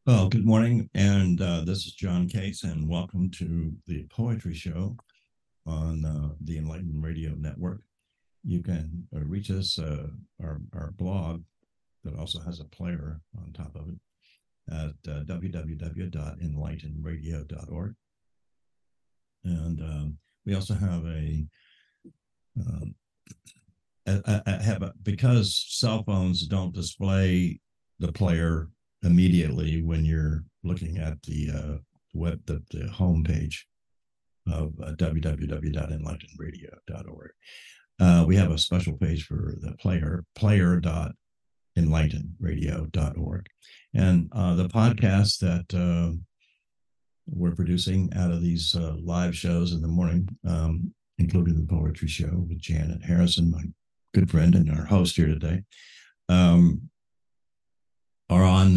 Well, good morning, and this is John Case, and welcome to the Poetry Show on the Enlightened Radio Network. You can reach us, our blog that also has a player on top of it, at www.enlightenradio.org. And we also have because cell phones don't display the player immediately when you're looking at the homepage of www.enlightenradio.org. We have a special page for the player.enlightenradio.org. And the podcast that we're producing out of these live shows in the morning, including the poetry show with Janet Harrison, my good friend and our host here today, are on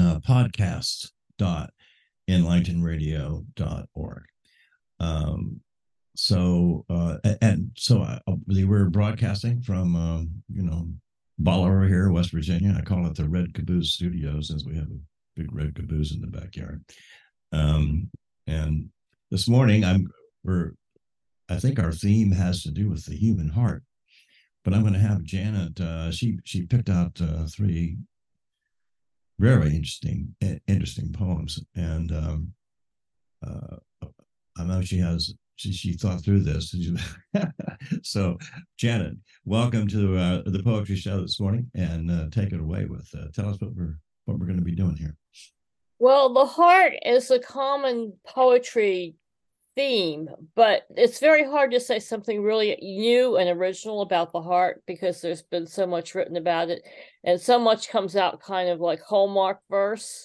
podcast.enlightenradio.org. We're broadcasting from, Bolivar here, West Virginia. I call it the Red Caboose Studio since we have a big red caboose in the backyard. And this morning, I think our theme has to do with the human heart, but I'm going to have Janet. She picked out three very interesting poems, and I know she thought through this. So, Janet, welcome to the poetry show this morning, and take it away with tell us what we're going to be doing here. Well, the heart is a common poetry theme, but it's very hard to say something really new and original about the heart because there's been so much written about it, and so much comes out kind of like Hallmark verse,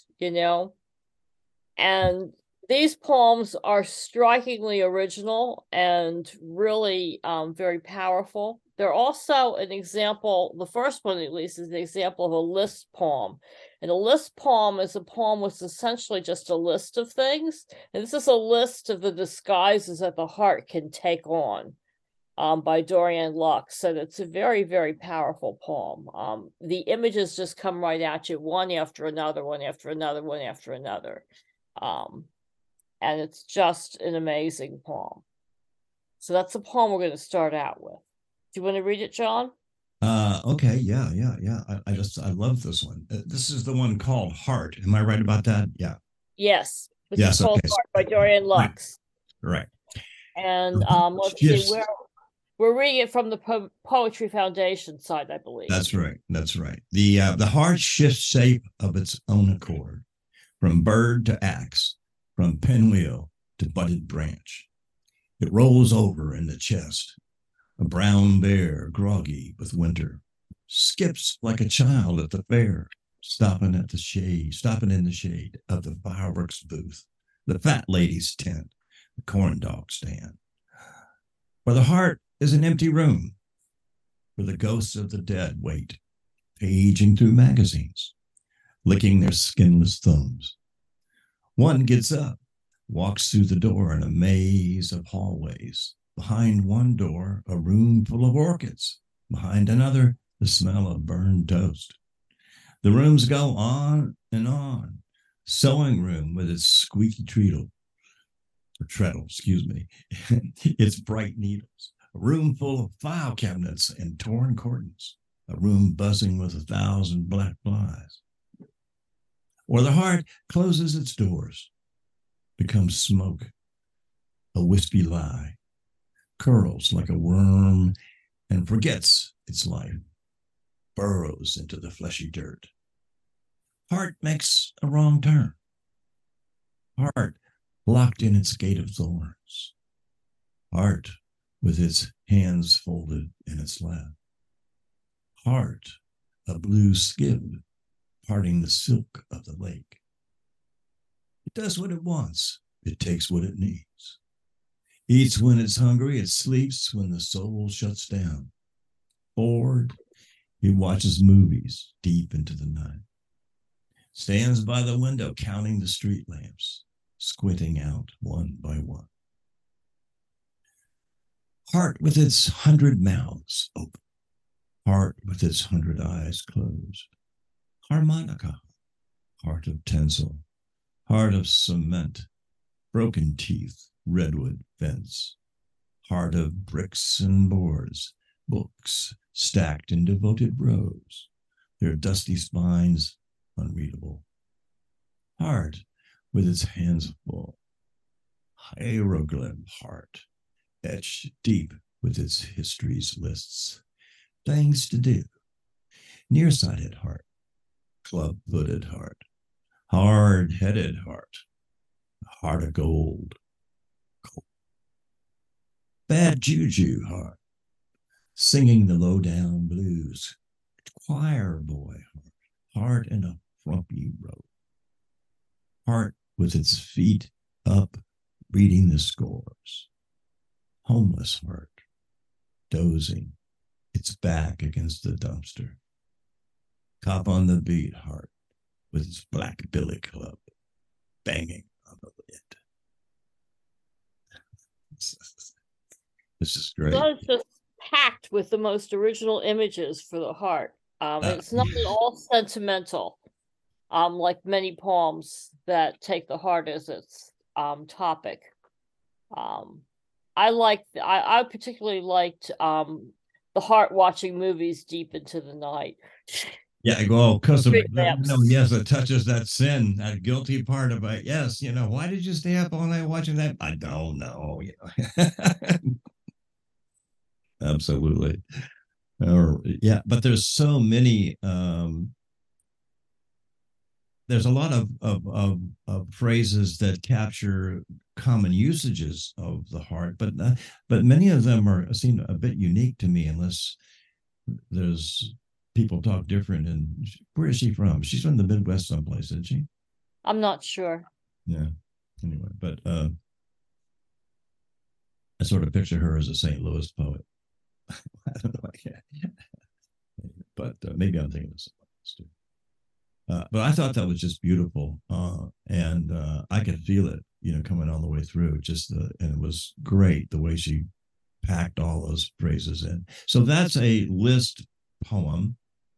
and these poems are strikingly original and really very powerful. They're also an example, the first one at least is an example of a list poem. And a list poem is a poem with essentially just a list of things. And this is a list of the disguises that the heart can take on, by Dorian Lux. So it's a very, very powerful poem. The images just come right at you, one after another, one after another, one after another. And it's just an amazing poem. So that's the poem we're going to start out with. Do you want to read it, John? Okay, yeah. I love this one. This is the one called Heart. Am I right about that? Yeah. Yes. This Yes. is called Okay. Heart by Dorian Lux. Right. And let's see, we're reading it from the Poetry Foundation side, I believe. That's right. The heart shifts shape of its own accord, from bird to axe, from pinwheel to budded branch. It rolls over in the chest. A brown bear, groggy with winter, skips like a child at the fair, stopping in the shade of the fireworks booth, the fat lady's tent, the corn dog stand. For the heart is an empty room, where the ghosts of the dead wait, paging through magazines, licking their skinless thumbs. One gets up, walks through the door in a maze of hallways. Behind one door, a room full of orchids. Behind another, the smell of burned toast. The rooms go on and on. Sewing room with its squeaky treadle, its bright needles. A room full of file cabinets and torn curtains. A room buzzing with 1,000 black flies. Or the heart closes its doors, becomes smoke, a wispy lie, curls like a worm and forgets its life, burrows into the fleshy dirt. Heart makes a wrong turn. Heart locked in its gate of thorns. Heart with its hands folded in its lap. Heart, a blue skid parting the silk of the lake. It does what it wants. It takes what it needs. Eats when it's hungry. It sleeps when the soul shuts down. Bored, he watches movies deep into the night. Stands by the window counting the street lamps, squinting out one by one. Heart with its 100 mouths open. Heart with its 100 eyes closed. Harmonica, heart of tinsel. Heart of cement, broken teeth, redwood fence. Heart of bricks and boards, books stacked in devoted rows, their dusty spines unreadable. Heart with its hands full, hieroglyph heart, etched deep with its history's lists. Things to do, nearsighted heart, club-footed heart, hard-headed heart, heart of gold. Bad juju heart, singing the low-down blues, choir boy heart in a frumpy road. Heart with its feet up, reading the scores. Homeless heart, dozing, its back against the dumpster. Cop on the beat heart, with its black billy club, banging on the lid. This is great. So it's just packed with the most original images for the heart. It's not at all sentimental, like many poems that take the heart as its topic. I particularly liked the heart watching movies deep into the night. Yeah, well, because of Relapse. yes, it touches that sin, that guilty part of it. Yes, why did you stay up all night watching that? I don't know. Absolutely. Yeah, but there's so many. There's a lot of phrases that capture common usages of the heart, but many of them seem a bit unique to me, unless there's people talk different. And where is she from? She's from the Midwest someplace, isn't she? I'm not sure. Yeah. Anyway, but I sort of picture her as a St. Louis poet. I don't know. But maybe I'm thinking of something else too. But I thought that was just beautiful, and I could feel it, coming all the way through. And it was great the way she packed all those phrases in. So that's a list poem.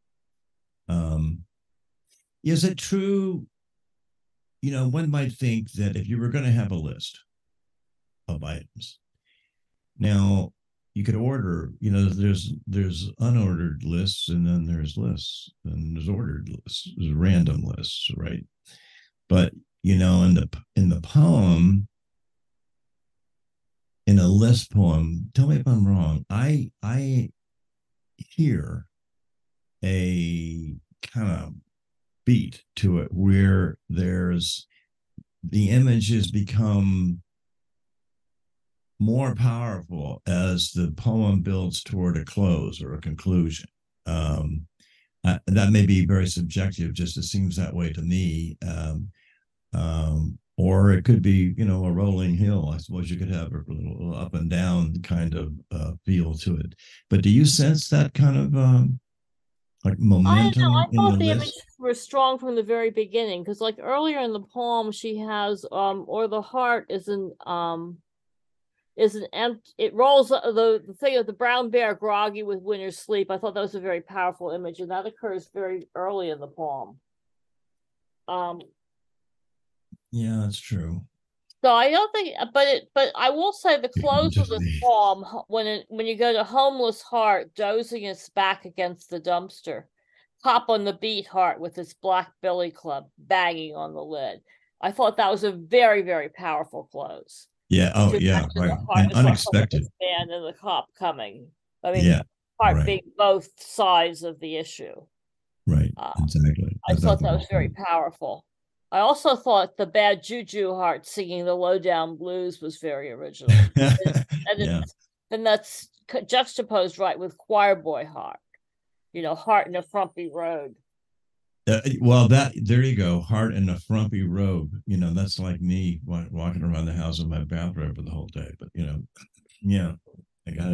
Is it true? One might think that if you were going to have a list of items, now you could order, there's unordered lists, and then there's lists, and there's ordered lists, there's random lists, right? But in the poem, in a list poem, tell me if I'm wrong, I hear a kind of beat to it where the images become more powerful as the poem builds toward a close or a conclusion. That may be very subjective, just it seems that way to me. Or it could be, a rolling hill. I suppose you could have a little up and down kind of feel to it. But do you sense that kind of like momentum I in the thought the list? images were strong from the very beginning, because like earlier in the poem she has or the heart is an empty, it rolls the thing of the brown bear groggy with winter's sleep. I thought that was a very powerful image, and that occurs very early in the poem. Yeah, that's true. So I don't think, but I will say the close of this poem, when you go to homeless heart dozing its back against the dumpster, cop on the beat heart with its black billy club banging on the lid. I thought that was a very, very powerful close. Yeah. Oh, yeah. Right. And unexpected. And the cop coming. I mean, yeah. Heart right. being both sides of the issue. Right. Exactly. I thought that was very powerful. I also thought the bad juju heart singing the lowdown blues was very original. And that's juxtaposed right with choir boy heart. Heart in a frumpy road. Well, there you go. Heart in a frumpy robe. That's like me walking around the house in my bathrobe for the whole day. But yeah, I got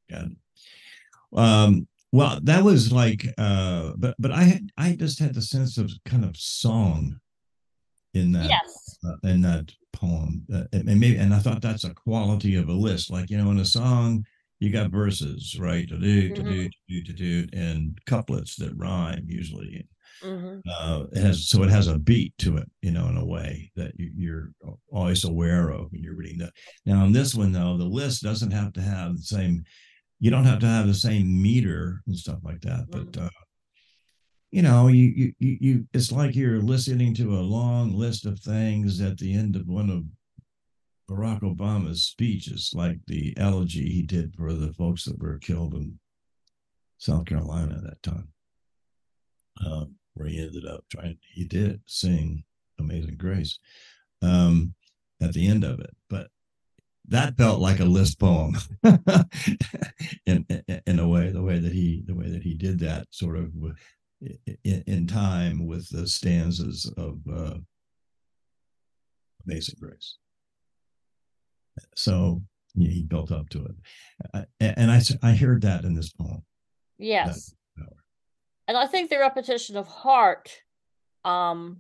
it. Well, that was like, but I just had the sense of kind of song in that poem, and I thought that's a quality of a list. Like in a song, you got verses, right, and couplets that rhyme usually. Mhm. It has a beat to it, in a way that you're always aware of when you're reading that. Now, in this one, though, the list doesn't have to have the same. You don't have to have the same meter and stuff like that, but Mhm. it's like you're listening to a long list of things at the end of one of Barack Obama's speeches, like the elegy he did for the folks that were killed in South Carolina at that time, where he ended up he did sing Amazing Grace at the end of it. But that felt like a list poem in a way, the way that he did that sort of in time with the stanzas of Amazing Grace. So he built up to it, and I heard that in this poem. That Yes. power. And I think the repetition of heart um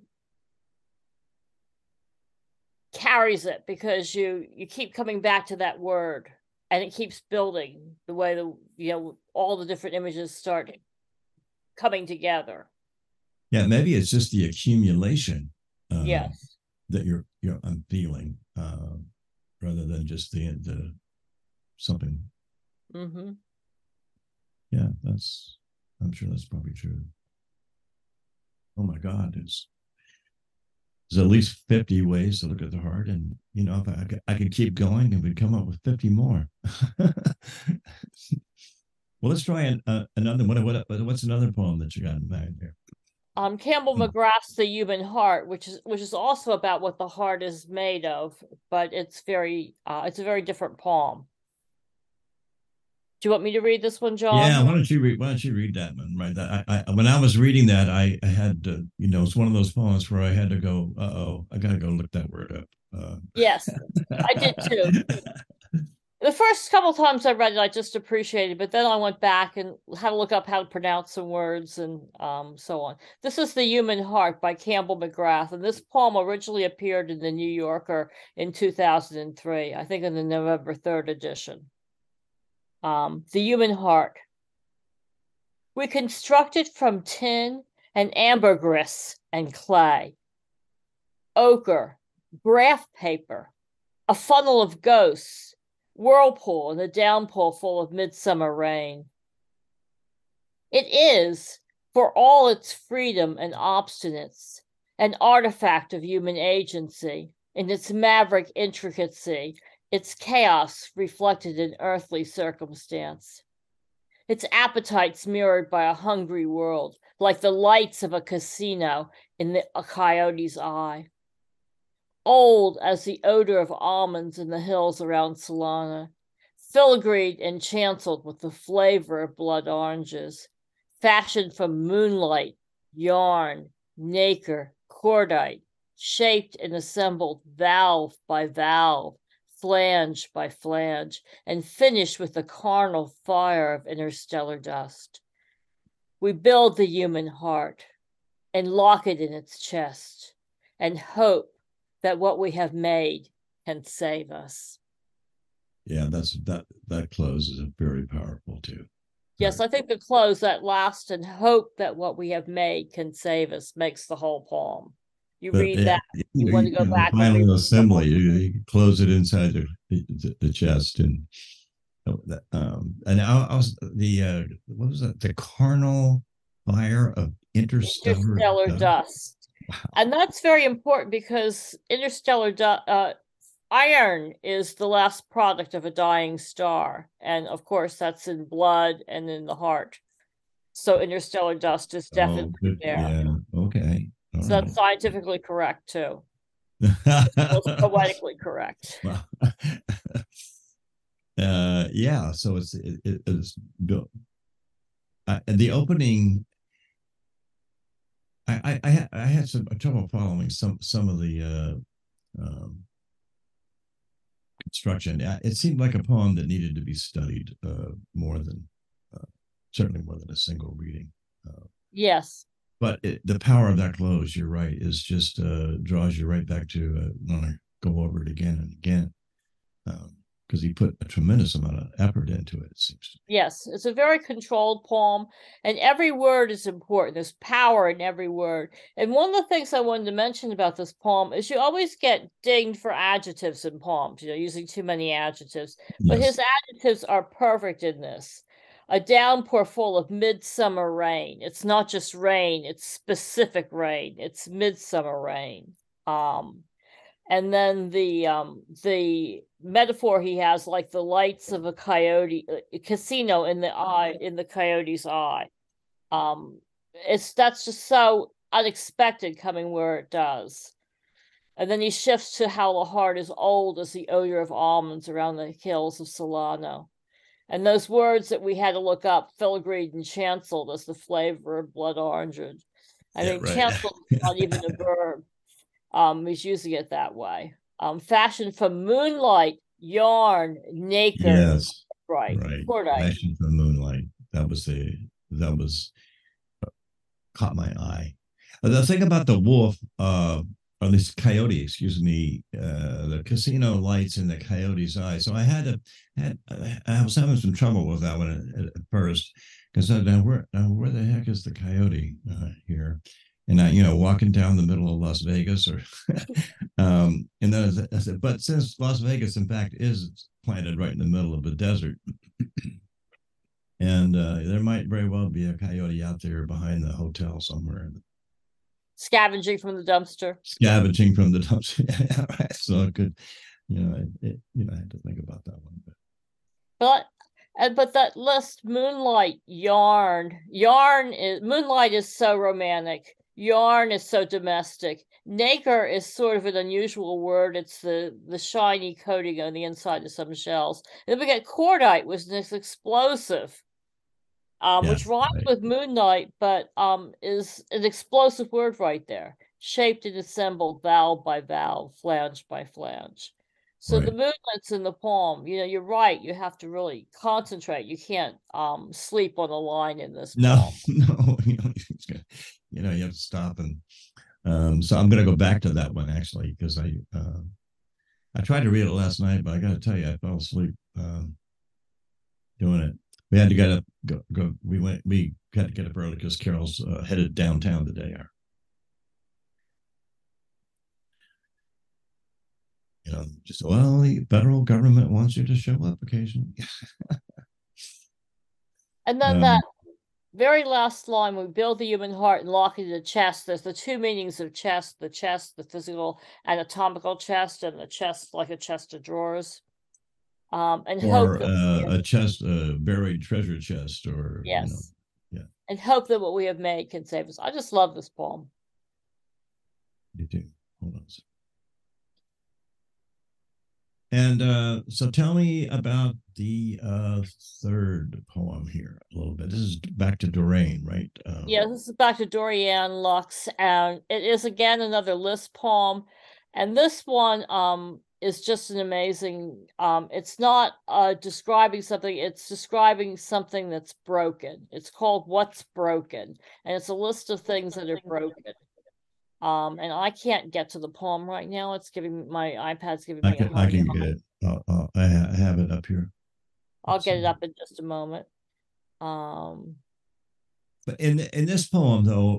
carries it because you keep coming back to that word and it keeps building the way all the different images start coming together. Yeah, maybe it's just the accumulation Yes. that I'm feeling, rather than just the something. Mm-hmm. Yeah, I'm sure that's probably true. Oh my God, there's at least 50 ways to look at the heart, and if I could keep going and we'd come up with 50 more. Well, let's try another. What's another poem that you got in mind here? Campbell McGrath's The Human Heart, which is also about what the heart is made of, but it's a very different poem. Do you want me to read this one, Yeah, John? why don't you read that one? Right, that when I was reading that, I had to, it's one of those poems where I had to go, oh, I gotta go look that word up. Yes, I did too. The first couple times I read it, I just appreciated, but then I went back and had to look up how to pronounce some words and so on. This is The Human Heart by Campbell McGrath, and this poem originally appeared in the New Yorker in 2003, I think in the November 3rd edition. The Human Heart. We constructed from tin and ambergris and clay, ochre, graph paper, a funnel of ghosts, whirlpool and a downpour full of midsummer rain. It is, for all its freedom and obstinance, an artifact of human agency, in its maverick intricacy, its chaos reflected in earthly circumstance. Its appetites mirrored by a hungry world, like the lights of a casino in a coyote's eye. Old as the odor of almonds in the hills around Solana, filigreed and chancelled with the flavor of blood oranges, fashioned from moonlight, yarn, nacre, cordite, shaped and assembled valve by valve, flange by flange, and finished with the carnal fire of interstellar dust. We build the human heart and lock it in its chest and hope that what we have made can save us. Yeah, that close is very powerful too. Yes, I think the close, that last, and hope that what we have made can save us, makes the whole poem. You But read that, you want to go the back and read final the whole. assembly, you close it inside the chest, and I was what was that? The carnal fire of interstellar Interstellar dust. dust. Wow. And that's very important because iron is the last product of a dying star. And of course, that's in blood and in the heart. So interstellar dust is Oh, definitely good. there. Yeah. Okay. All So right. that's scientifically correct too. It's poetically correct. Wow. Yeah. So it's built. The opening. I had some trouble following some of the construction. It seemed like a poem that needed to be studied more than certainly more than a single reading. Yes. But the power of that close, you're right, is just draws you right back to want to go over it again and again, because he put a tremendous amount of effort into it, it seems to me. Yes, it's a very controlled poem, and every word is important. There's power in every word. And one of the things I wanted to mention about this poem is you always get dinged for adjectives in poems, using too many adjectives. But his Yes. adjectives are perfect in this. A downpour full of midsummer rain. It's not just rain, it's specific rain. It's midsummer rain. And then the metaphor he has, like the lights of a coyote casino in the coyote's eye. That's just so unexpected coming where it does. And then he shifts to how the heart is old as the odor of almonds around the hills of Solano. And those words that we had to look up, filigreed and chancelled, as the flavor of blood orange. I Yeah, mean, right. chancelled is not even a verb. He's using it that way. Fashioned from moonlight, yarn, nacre, and Yes. Right. cordite. Passion for Moonlight. That was caught my eye. The thing about the wolf, or this coyote, excuse me, the casino lights in the coyote's eye. So I was having some trouble with that one at first because where the heck is the coyote here? And walking down the middle of Las Vegas, or and then I said, but since Las Vegas, in fact, is planted right in the middle of a desert, and there might very well be a coyote out there behind the hotel somewhere, Scavenging from the dumpster. scavenging from the dumpster. Right. So it could, I had to think about that one. But that list, moonlight, moonlight is so romantic. Yarn is so domestic. Nacre is sort of an unusual word. It's the shiny coating on the inside of some shells. And then we get cordite, which is explosive. Which Yes, rhymes right, with moonlight, but is an explosive word right there. Shaped and assembled, valve by valve, flange by flange. So the right. movements in the poem, you're right. You have to really concentrate. You can't sleep on a line in this No, poem. no, you have to stop and so I'm going to go back to that one actually because I tried to read it last night, but I got to tell you, I fell asleep doing it. We had to get up, go. We had to get up early because Carol's headed downtown today. Just the federal government wants you to show up occasionally. And then that very last line, we build the human heart and lock it in the chest. There's the two meanings of chest, the physical anatomical chest, and the chest like a chest of drawers. And or hope that a chest, a buried treasure chest, or yes, yeah, and hope that what we have made can save us. I just love this poem. you do. Hold on. And so tell me about the third poem here a little bit. This is back to Doreen, right? Yeah, this is back to Dorian Lux, and it is again another Liszt poem. And this one is just an amazing it's not describing something, it's describing something that's broken. It's called What's Broken, and it's a list of things that are broken. And I can't get to the poem right now. It's giving my iPad's giving me a I hard can time. get it. I have it up here. I'll Let's get it see. up in just a moment. But in this poem, though,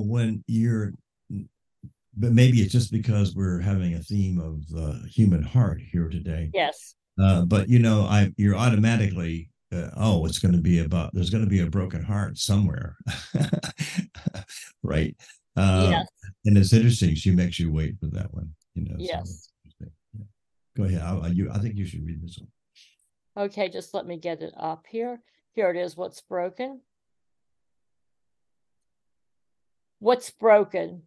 but maybe it's just because we're having a theme of the human heart here today. Yes. But you're automatically, it's going to be about, there's going to be a broken heart somewhere, right? Yes. And it's interesting. She makes you wait for that one, Yes. So yeah. Go ahead. I think you should read this one. Okay, just let me get it up here. Here it is. What's broken? What's broken?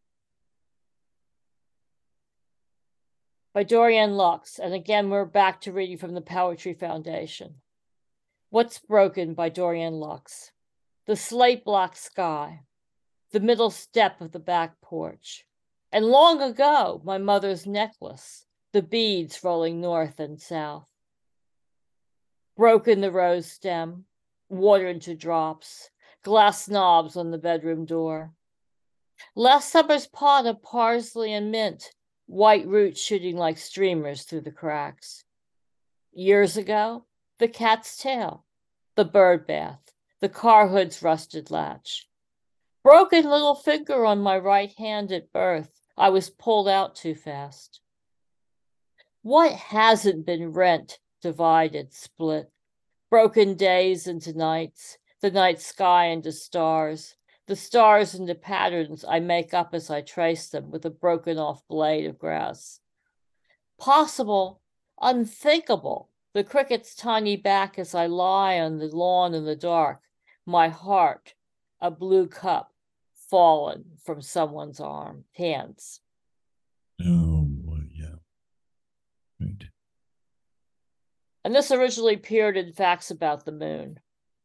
By Dorian Lux. And again, we're back to reading from the Poetry Foundation. What's Broken by Dorian Lux. The slate black sky, the middle step of the back porch, and long ago, my mother's necklace, the beads rolling north and south. Broken the rose stem, water into drops, glass knobs on the bedroom door. Last summer's pot of parsley and mint, white roots shooting like streamers through the cracks. Years ago, the cat's tail, the bird bath, the car hood's rusted latch. Broken little finger on my right hand at birth. I was pulled out too fast. What hasn't been rent, divided, split? Broken days into nights, the night sky into stars, the stars into patterns I make up as I trace them with a broken off blade of grass. Possible, unthinkable, the cricket's tiny back as I lie on the lawn in the dark, my heart, a blue cup, fallen from someone's hands. Oh boy, yeah. Right. And this originally appeared in Facts About the Moon.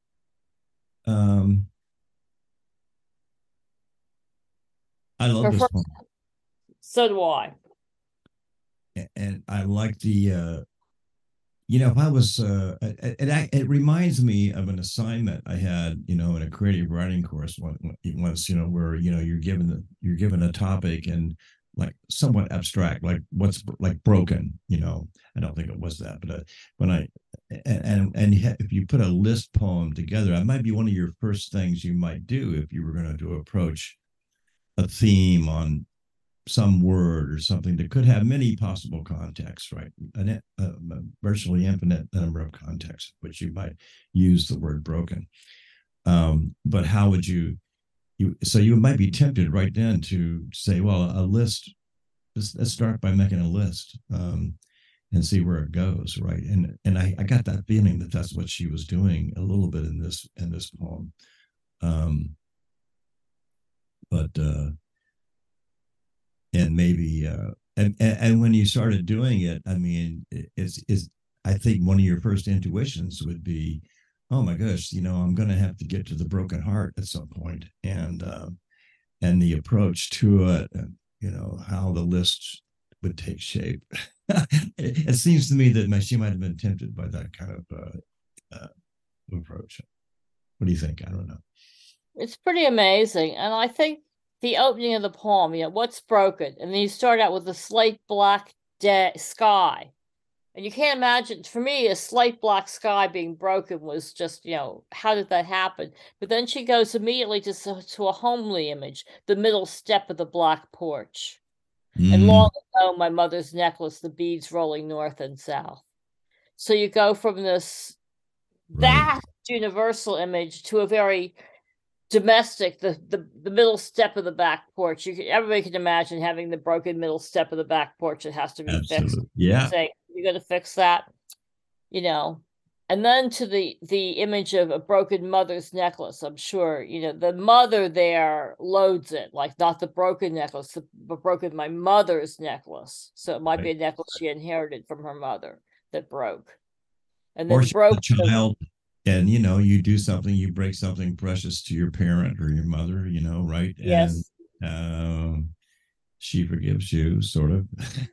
I love this poem. So do I. And I like the if I was it reminds me of an assignment I had, in a creative writing course once, where you're given a topic and like somewhat abstract, like what's like broken. I don't think it was that, but when I and if you put a list poem together, that might be one of your first things you might do if you were going to approach a theme on some word or something that could have many possible contexts, right? A virtually infinite number of contexts, which you might use the word broken. But how would so you might be tempted right then to say, well, a list, let's start by making a list and see where it goes, right? And I got that feeling that that's what she was doing a little bit in this poem. But and maybe and when you started doing it, I mean, is I think one of your first intuitions would be, oh my gosh, I'm going to have to get to the broken heart at some point, and the approach to it, and how the list would take shape. It seems to me that she might have been tempted by that kind of approach. What do you think? I don't know. It's pretty amazing, and I think the opening of the poem, what's broken? And then you start out with a slate black sky. And you can't imagine, for me, a slate black sky being broken was just, how did that happen? But then she goes immediately to a homely image, the middle step of the black porch. And long ago, my mother's necklace, the beads rolling north and south. So you go from this vast universal image to a very domestic, the middle step of the back porch. Everybody can imagine having the broken middle step of the back porch. It has to be fixed. Yeah. Say, you're going to fix that, and then to the image of a broken mother's necklace. I'm sure, the mother there loads it, like not the broken necklace, but broken my mother's necklace. So it might be a necklace she inherited from her mother that broke. And then broke the child. And you do something, you break something precious to your parent or your mother, right? Yes. And she forgives you, sort of.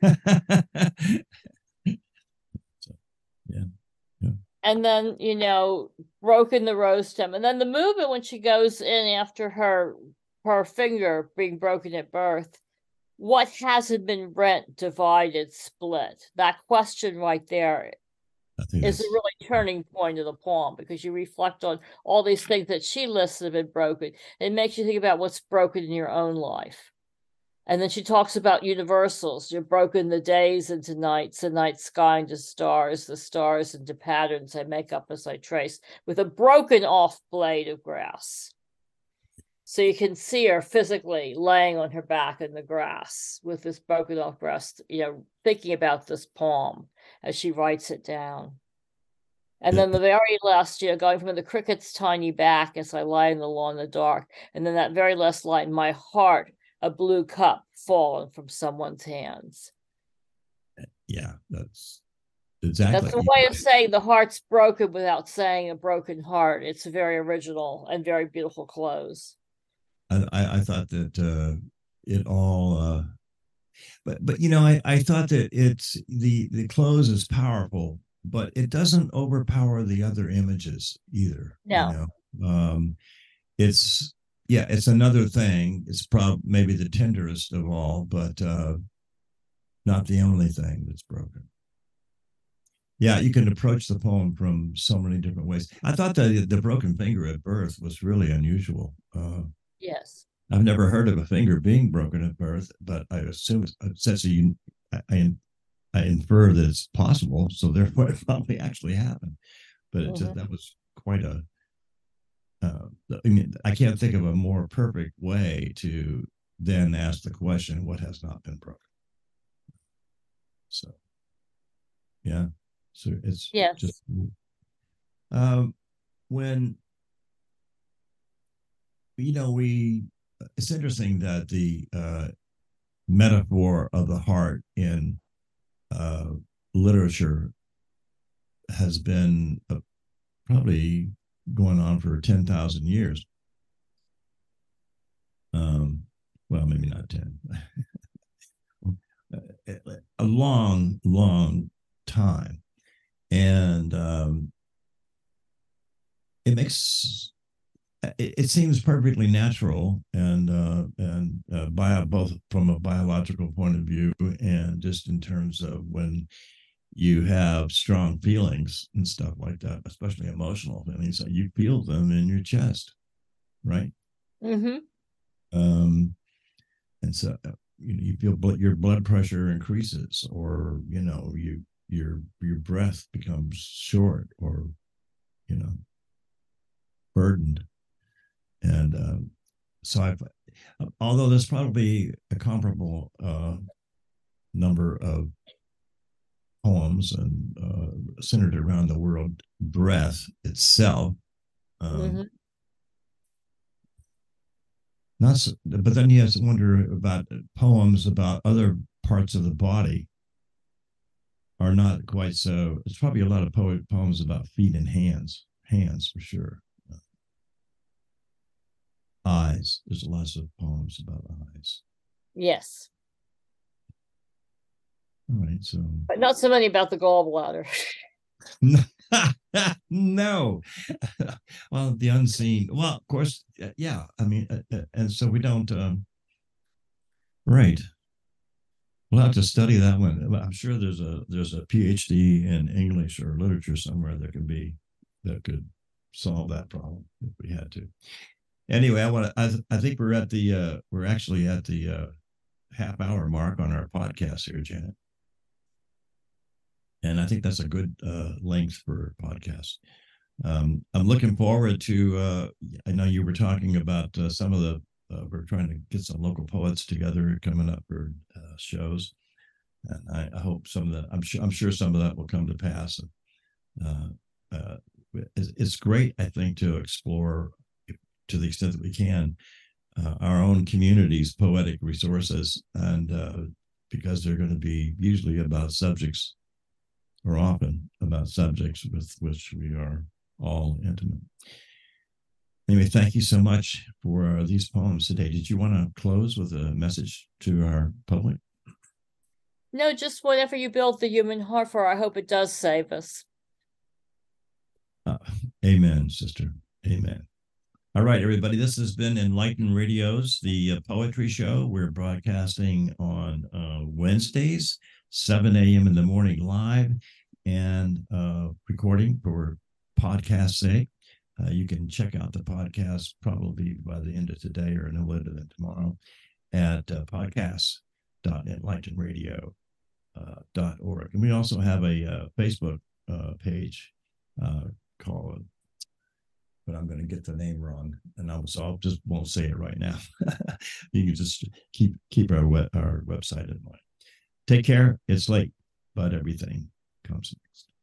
So, yeah. And then, broken the rose stem. And then the movement when she goes in after her finger being broken at birth, what hasn't been rent, divided, split? That question right there is a really turning point of the poem, because you reflect on all these things that she lists that have been broken. It makes you think about what's broken in your own life. And then she talks about universals. You're broken the days into nights, the night sky into stars, the stars into patterns I make up as I trace with a broken off blade of grass. So you can see her physically laying on her back in the grass with this broken off grass, thinking about this poem as she writes it down. And then the very last, going from the cricket's tiny back as I lie in the lawn in the dark. And then that very last line, my heart, a blue cup fallen from someone's hands. Yeah, that's exactly. That's a way of saying the heart's broken without saying a broken heart. It's a very original and very beautiful close. I thought that it all, but I thought that it's the close is powerful, but it doesn't overpower the other images either. No. It's another thing. It's maybe the tenderest of all, but not the only thing that's broken. Yeah, you can approach the poem from so many different ways. I thought that the broken finger at birth was really unusual. Yes. I've never heard of a finger being broken at birth, but I assume since you, I, I infer that it's possible, so therefore it probably actually happened. But it just Hmm. that was quite a. I mean, I can't think of a more perfect way to then ask the question, "What has not been broken?" So yeah, so it's just Yes. um, when we. It's interesting that the metaphor of the heart in uh, literature has been probably going on for 10,000 years. Um, well, maybe not 10. A long, long time. And it makes it seems perfectly natural and both from a biological point of view and just in terms of when you have strong feelings and stuff like that, especially emotional feelings, so you feel them in your chest, right? Hmm. Um, and so you feel your blood pressure increases, or your breath becomes short, or you know burdened, and so I've although there's probably a comparable number of poems and centered around the word breath itself. Um, Hmm. Not so, but then you have to wonder about poems about other parts of the body are not quite so. It's probably a lot of poems about feet and hands for sure. Eyes. There's lots of poems about eyes. Yes. All right, so But not so many about the gallbladder. no. Well, the unseen. Well, of course, yeah. I mean, and so we don't. Right. We'll have to study that one. I'm sure there's a PhD in English or literature somewhere that could solve that problem if we had to. Anyway, I think we're actually at the half hour mark on our podcast here, Janet, and I think that's a good length for podcast. I'm looking forward to. I know you were talking about some of the. We're trying to get some local poets together coming up for shows, and I hope some of that. I'm sure some of that will come to pass. Uh, uh, it's great, I think, to explore to the extent that we can our own community's poetic resources, and because they're going to be usually about subjects, or often about subjects with which we are all intimate. Anyway, thank you so much for these poems today. Did you want to close with a message to our public? No, just whatever you build the human heart for, I hope it does save us. Uh, Amen, sister. Amen. All right, everybody. This has been Enlightened Radio's The Poetry Show. We're broadcasting on Wednesdays, 7 a.m. in the morning live, and recording for podcast sake. You can check out the podcast probably by the end of today or no later than tomorrow at podcast.enlightenradio.org. And we also have a Facebook page called, but I'm going to get the name wrong, and so I'll just won't say it right now. You can just keep our website in mind. Take care. It's late, but everything comes next.